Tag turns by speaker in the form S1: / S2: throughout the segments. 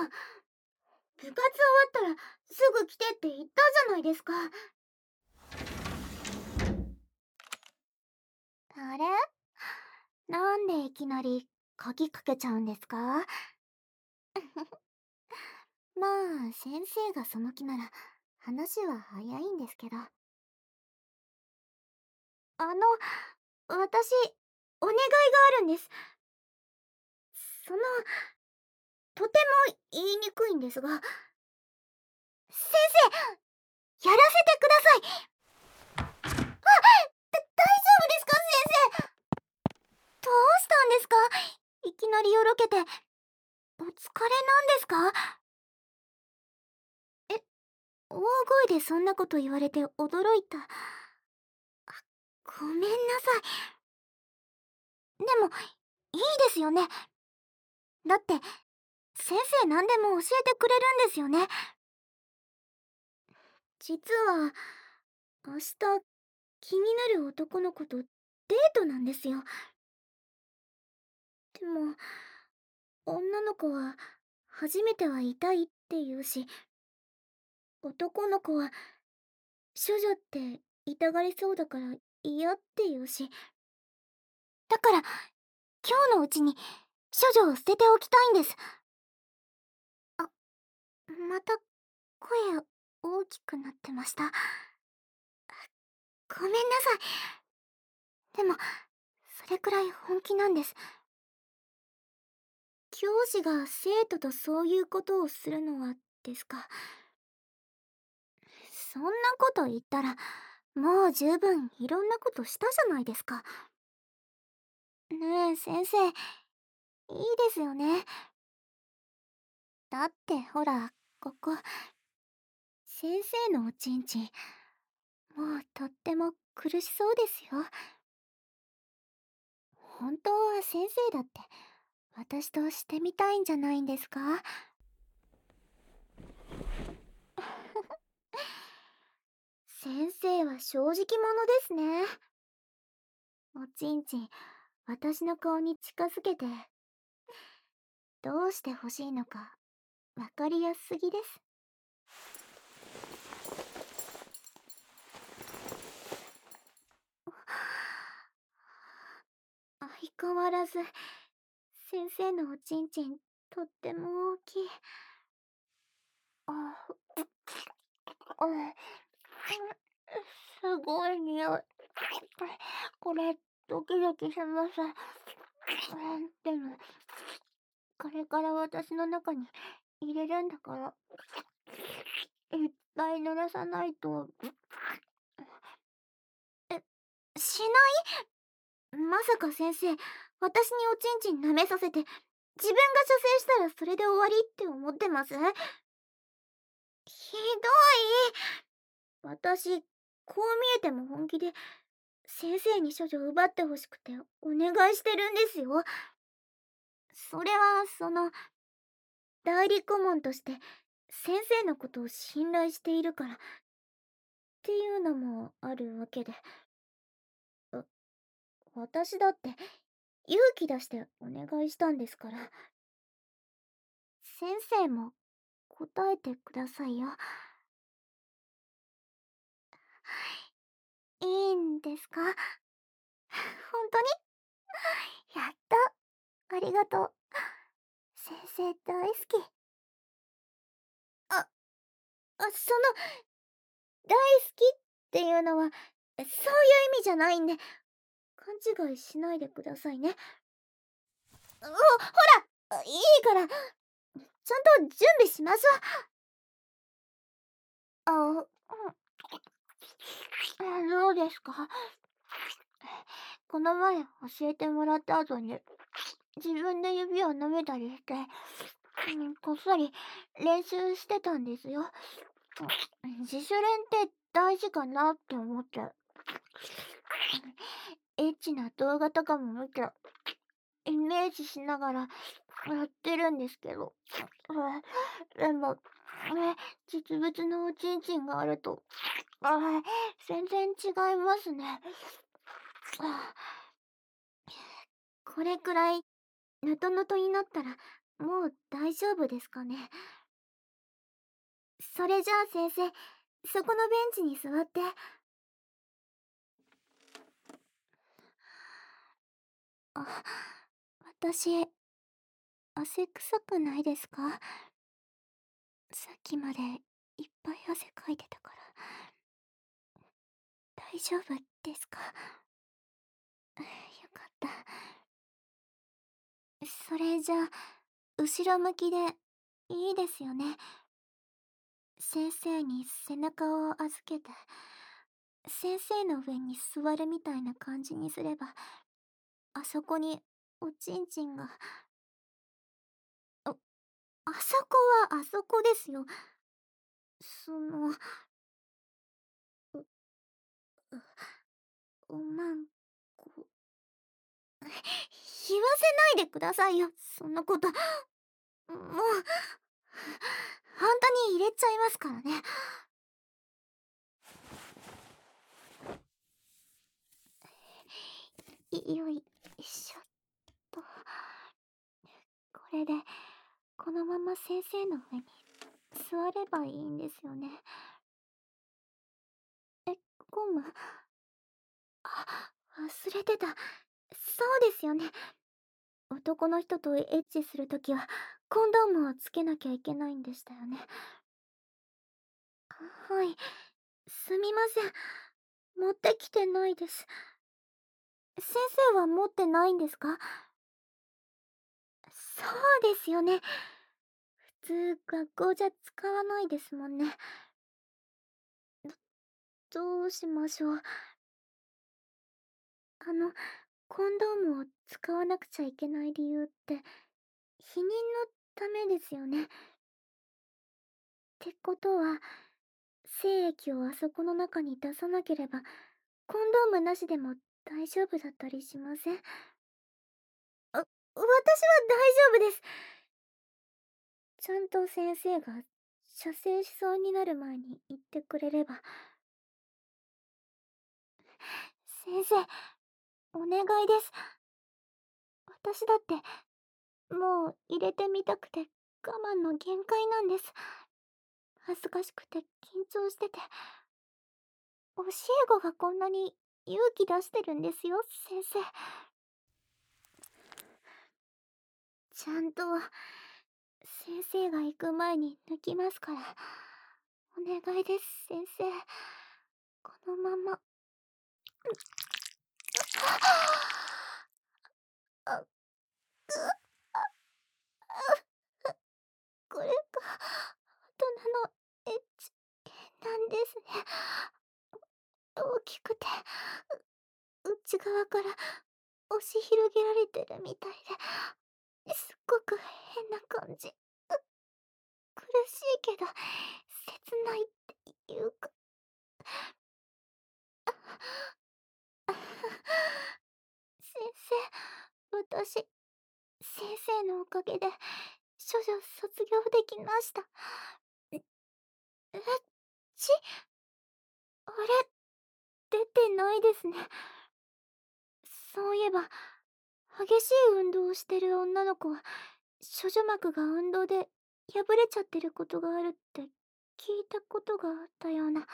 S1: 部活終わったらすぐ来てって言ったじゃないですか。あれ、なんでいきなり鍵かけちゃうんですか？まあ、先生がその気なら話は早いんですけど。私、お願いがあるんです。その、とても言いにくいんですが、先生、やらせてください。大丈夫ですか、先生？どうしたんですか？いきなりよろけて。お疲れなんですか？え、大声でそんなこと言われて驚いた。ごめんなさい。でも、いいですよね。だって、先生何でも教えてくれるんですよね。実は、明日、気になる男の子とデートなんですよ。でも、女の子は、初めては痛いって言うし、男の子は、処女って痛がりそうだから嫌って言うし。だから、今日のうちに、処女を捨てておきたいんです。また、声大きくなってました。ごめんなさい。でも、それくらい本気なんです。教師が生徒とそういうことをするのはですか？そんなこと言ったら、もう十分いろんなことしたじゃないですか。ねえ、先生、いいですよね。だってほら、ここ、先生のおちんちん、もうとっても苦しそうですよ。本当は先生だって、私としてみたいんじゃないんですか？先生は正直者ですね。おちんちん、私の顔に近づけて、どうして欲しいのか、わかりやすすぎです。相変わらず、先生のおちんちん、とっても大きい。あ、すごい匂い。これ、ドキドキします。でも、これから私の中に入れるんだから、いっぱい濡らさないと。しないまさか先生、私におちんちん舐めさせて、自分が射精したらそれで終わりって思ってます？ひどい。私、こう見えても本気で、先生に処女を奪ってほしくてお願いしてるんですよ。それは、代理顧問として、先生のことを信頼しているから、っていうのもあるわけで。わ私だって、勇気出してお願いしたんですから。先生も答えてくださいよ。いいんですか？本当に？やった。ありがとう。先生大好き。あ、大好きっていうのは、そういう意味じゃないんで、勘違いしないでくださいね。ほら、いいから、ちゃんと準備しましょう。どうですか？この前教えてもらった後に、自分で指を舐めたりして、こっそり練習してたんですよ。自主練って大事かなって思って。エッチな動画とかも見て、イメージしながらやってるんですけど。でも、実物のおちんちんがあると、全然違いますね。これくらい、のとのとになったら、 もう大丈夫ですかね。それじゃあ先生、そこのベンチに座って。あ、私、汗臭くないですか？さっきまでいっぱい汗かいてたから。大丈夫ですか？よかった。それじゃあ、後ろ向きでいいですよね。先生に背中を預けて、先生の上に座るみたいな感じにすれば、あそこにおちんちんが、あ、あそこはあそこですよ。う、なん、言わせないでくださいよ、そんなこと。もう、本当に入れちゃいますからね。よいしょっと。これで、このまま先生の上に座ればいいんですよね。ゴム、あ、忘れてた。そうですよね。男の人とエッチするときは、コンドームをつけなきゃいけないんでしたよね。はい。すみません。持ってきてないです。先生は持ってないんですか？そうですよね。普通、学校じゃ使わないですもんね。どうしましょう。コンドームを使わなくちゃいけない理由って、避妊のためですよね。ってことは、精液をあそこの中に出さなければ、コンドームなしでも大丈夫だったりしません？私は大丈夫です。ちゃんと先生が射精しそうになる前に言ってくれれば。先生、お願いです。私だって、もう入れてみたくて我慢の限界なんです。恥ずかしくて緊張してて。教え子がこんなに勇気出してるんですよ、先生。ちゃんと、先生が行く前に抜きますから。お願いです、先生。このまま。あ、これが、大人のエッチなんですね。大きくて、内側から押し広げられてるみたいで、すっごく変な感じ。苦しいけど、切ないっていうか。先生、私、先生のおかげで、処女卒業できました。え、えっち、あれ、出てないですね。そういえば、激しい運動をしてる女の子は、処女膜が運動で破れちゃってることがあるって聞いたことがあったような。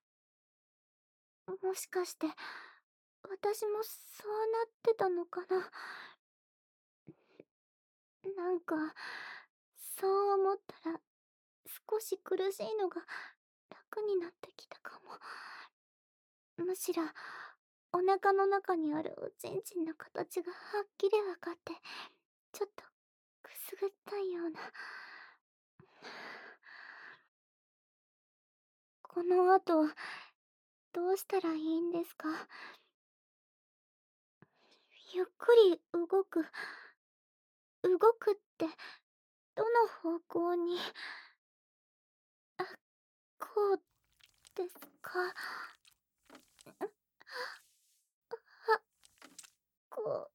S1: もしかして、私もそうなってたのかな。なんか、そう思ったら、少し苦しいのが楽になってきたかも。むしろ、お腹の中にあるおちんちんの形がはっきりわかって、ちょっとくすぐったいような。この後、どうしたらいいんですか？ゆっくり動くって、どの方向に、あ、こうですか？あ、こう、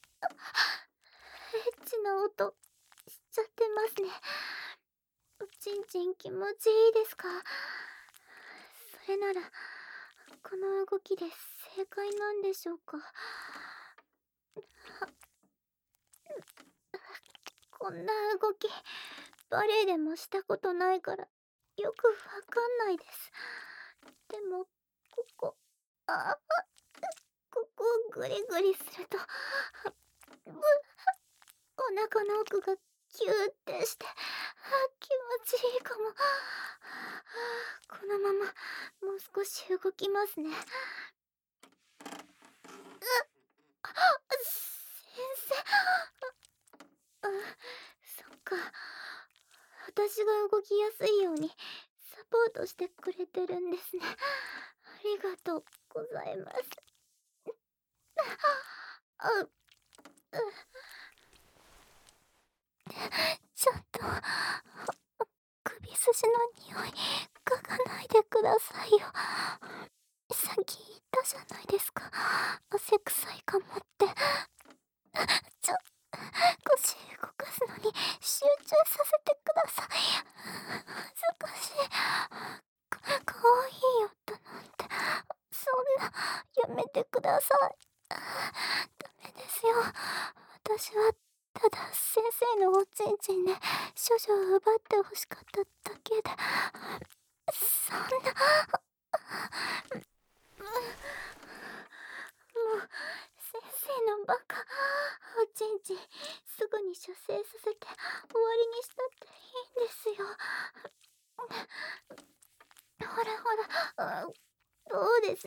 S1: エッチな音しちゃってますね。おちんちん気持ちいいですか？それなら、この動きで正解なんでしょうか？ここんな動き、バレエでもしたことないから、よくわかんないです。でも、こあ、ここをグリグリすると、お腹の奥がキューってして、気持ちいいかも。このまま、もう少し動きますね。先生。そっか。私が動きやすいようにサポートしてくれてるんですね。ありがとうございます。あ、うちょっと首筋の匂い嗅がないでくださいよ。さっき言ったじゃないですか、汗臭いかもって。ちょ腰動かすのに集中させてください。恥ずかしい。かわいい音なんて、そんな、やめてください。ダメですよ。私はただ先生のおちんちんで処女を奪ってほしかっただけで。そんな。もう先生のバカ。おちんちんすぐに射精させて終わりにしたっていいんですよ。ほらほら、どうです？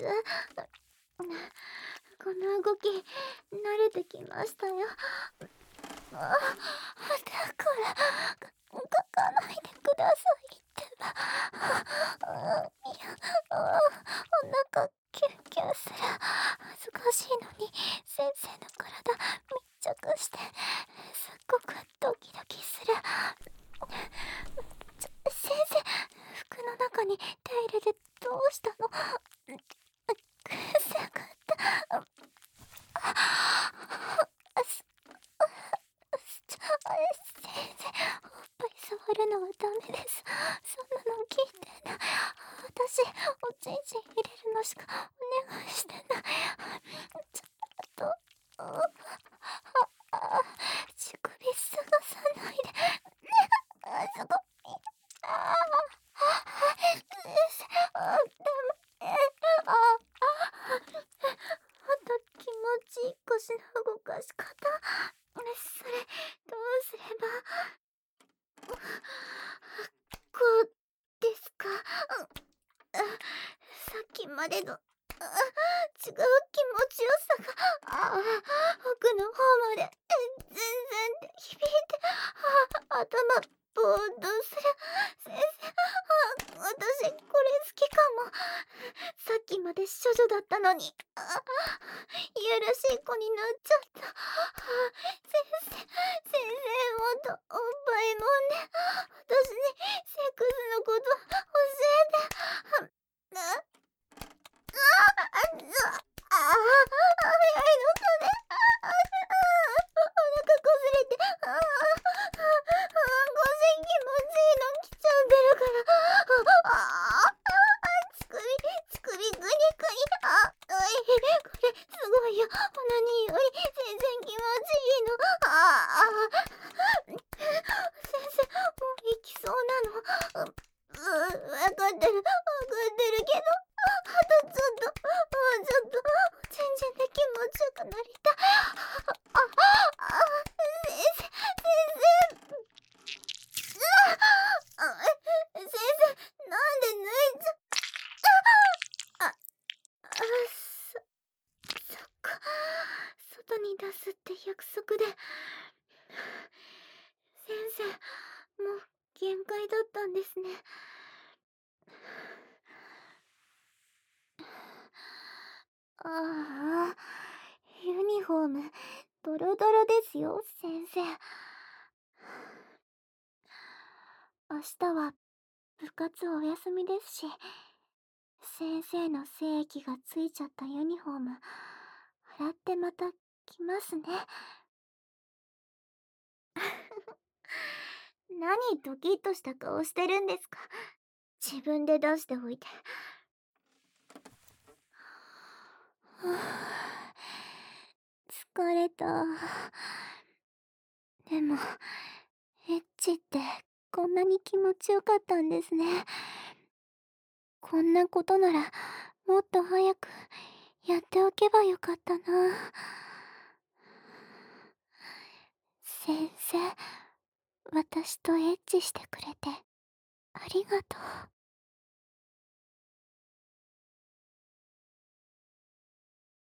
S1: この動き慣れてきましたよ。だから書かないでくださいって。いや、お腹キュンキュンする。恥ずかしいのに先生の体密着してすっごくドキドキする。先生、服の中に手入れてどうしたの？くさかった。先生、おっぱい触るのはダメです。そんなの聞いてない。私、おちんちん入れるのしかお願いしてない。ちょっと、乳首探さないで。すごい。先生、ダメ。もっと気持ちいい腰の動かし方。それ、どうすれば。こうですか？さっきまでの違う気持ちよさが奥の方まで全然響いて、頭ぼーっとする。先生、私これ好きかも。さっきまで処女だったのに、いやらしい子になっちゃった。先生、もっとおっぱいもんで、私にセックスのこと教えて。早いのかね。お腹こすれて、腰気持ちいいの来ちゃってるから。乳首グニグニ。これすごいよ。何より全然気持ちいいの。先生、もう行きそうなの。わかってるけど、あとちょっと、もうちょっと、全然で気持ちよくなりたい。先生、先生、なんで脱いじゃ、そっか、外に出すって約束で。先生、もう限界だったんですね。ああ、ユニフォーム、ドロドロですよ、先生。明日は部活お休みですし、先生の精液がついちゃったユニフォーム、洗ってまた着ますね。何ドキッとした顔してるんですか？自分で出しておいて。疲れた。でも、 チってこんなに気持ちよかったんですね。こんなことならもっと早くやっておけばよかったな。先生、私とエッチしてくれてありがとう。